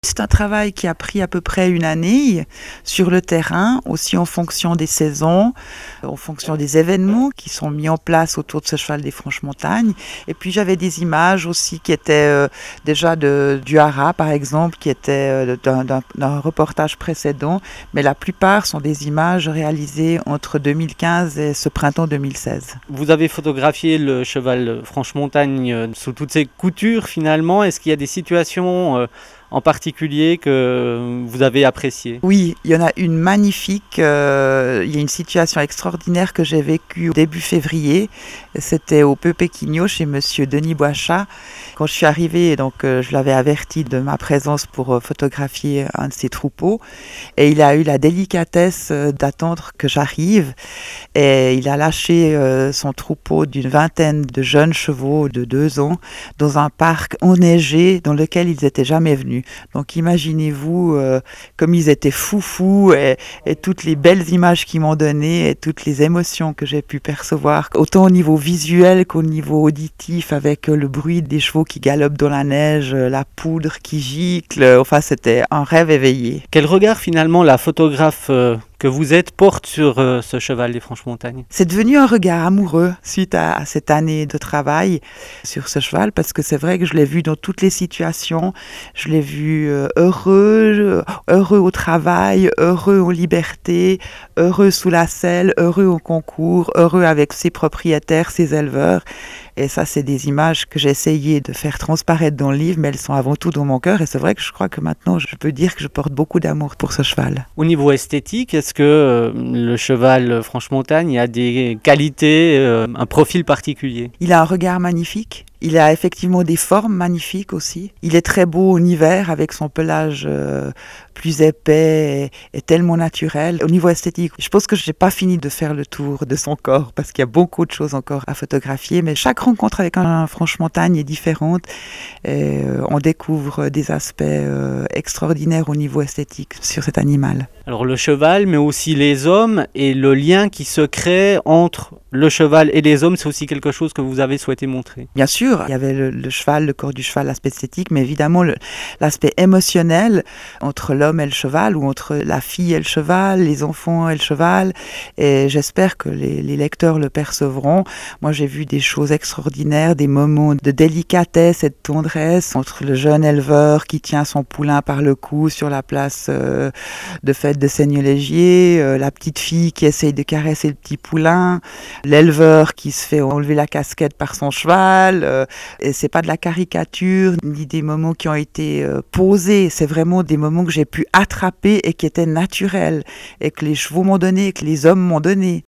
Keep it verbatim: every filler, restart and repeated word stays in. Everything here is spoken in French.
C'est un travail qui a pris à peu près une année sur le terrain, aussi en fonction des saisons, en fonction des événements qui sont mis en place autour de ce cheval des Franches-Montagnes. Et puis j'avais des images aussi qui étaient euh, déjà de, du haras par exemple, qui étaient euh, d'un, d'un, d'un reportage précédent, mais la plupart sont des images réalisées entre deux mille quinze et ce printemps deux mille seize. Vous avez photographié le cheval Franche-Montagne euh, sous toutes ses coutures finalement. Est-ce qu'il y a des situations euh, en particulier que vous avez apprécié? Oui, il y en a une magnifique. Euh, il y a une situation extraordinaire que j'ai vécue au début février. C'était au Peu Péquigno chez Monsieur Denis Boichat. Quand je suis arrivée, donc euh, je l'avais averti de ma présence pour euh, photographier un de ses troupeaux. Et il a eu la délicatesse euh, d'attendre que j'arrive. Et il a lâché euh, son troupeau d'une vingtaine de jeunes chevaux de deux ans dans un parc enneigé dans lequel ils n'étaient jamais venus. Donc imaginez-vous euh, comme ils étaient foufous et, et toutes les belles images qu'ils m'ont données et toutes les émotions que j'ai pu percevoir, autant au niveau visuel qu'au niveau auditif, avec le bruit des chevaux qui galopent dans la neige, la poudre qui gicle. Enfin, c'était un rêve éveillé. Quel regard finalement la photographe euh, que vous êtes porte sur euh, ce cheval des Franches-Montagnes? C'est devenu un regard amoureux suite à, à cette année de travail sur ce cheval, parce que c'est vrai que je l'ai vu dans toutes les situations. Je l'ai vu euh, heureux, heureux au travail, heureux en liberté, heureux sous la selle, heureux au concours, heureux avec ses propriétaires, ses éleveurs. Et ça, c'est des images que j'ai essayé de faire transparaître dans le livre, mais elles sont avant tout dans mon cœur. Et c'est vrai que je crois que maintenant, je peux dire que je porte beaucoup d'amour pour ce cheval. Au niveau esthétique, est-ce que euh, le cheval Franche-Montagne a des qualités, euh, un profil particulier? Il a un regard magnifique. Il a effectivement des formes magnifiques aussi. Il est très beau en hiver avec son pelage euh, plus épais et, et tellement naturel. Au niveau esthétique, je pense que je n'ai pas fini de faire le tour de son corps parce qu'il y a beaucoup de choses encore à photographier. Mais chaque rencontre avec un Franche-Montagne est différente et euh, on découvre des aspects euh, extraordinaires au niveau esthétique sur cet animal. Alors le cheval, mais aussi les hommes et le lien qui se crée entre le cheval et les hommes, c'est aussi quelque chose que vous avez souhaité montrer. Bien sûr, il y avait le, le cheval, le corps du cheval, l'aspect esthétique, mais évidemment le, l'aspect émotionnel entre l'homme et le cheval, ou entre la fille et le cheval, les enfants et le cheval. Et j'espère que les, les lecteurs le percevront. Moi, j'ai vu des choses extraordinaires, des moments de délicatesse et de tendresse entre le jeune éleveur qui tient son poulain par le cou sur la place euh, de fête de Seigneulégier, euh, la petite fille qui essaye de caresser le petit poulain, l'éleveur qui se fait enlever la casquette par son cheval. Euh, et c'est pas de la caricature ni des moments qui ont été euh, posés, c'est vraiment des moments que j'ai pu attraper et qui étaient naturels et que les chevaux m'ont donné et que les hommes m'ont donné.